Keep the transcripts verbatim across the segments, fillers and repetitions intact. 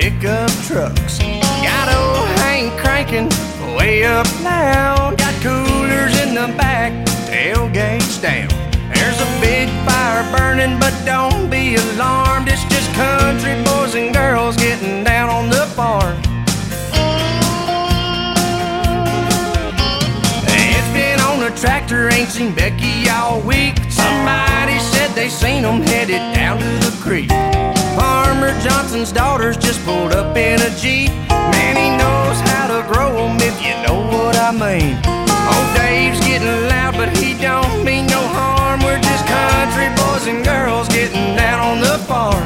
pickup trucks. Got old Hank cranking way up loud. Got coolers in the back, tailgates down. There's a big fire burning, but don't be alarmed. It's just country boys and girls getting down on the farm. It's been on the tractor, ain't seen Becky all week. Somebody said they seen them headed down to the creek. Farmer Johnson's daughters just pulled up in a Jeep. Man, he knows how to grow them, if you know what I mean. Old Dave's getting loud, but he don't mean no harm. We're just country boys and girls getting down on the farm.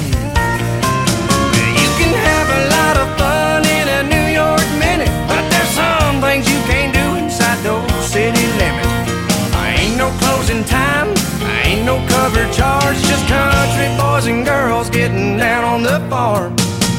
You can have a lot of fun in a New York minute, but there's some things you can't do inside those city limits. Ain't no closing time, ain't no cover charge, just country boys and girls getting down on the farm.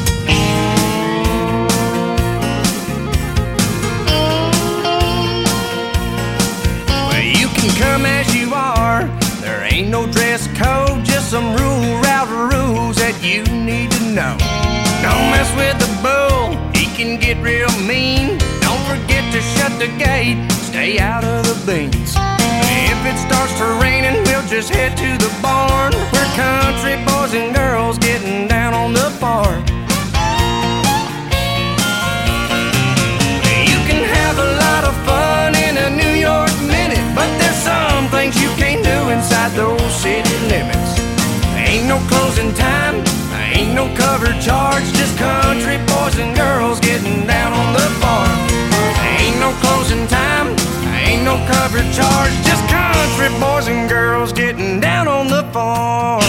Well, you can come as you are, there ain't no dress code, just some rule route rules that you need to know. Don't mess with the bull, he can get real mean. Don't forget to shut the gate, stay out of the beans. If it starts to raining, we'll just head to the barn. We're country boys and girls getting down on the farm. You can have a lot of fun in a New York minute, but there's some things you can't do inside those city limits. Ain't no closing time, ain't no cover charge, just country boys and girls getting down on the farm. Ain't no closing time, ain't no cover charge, just country boys and girls getting down on the farm.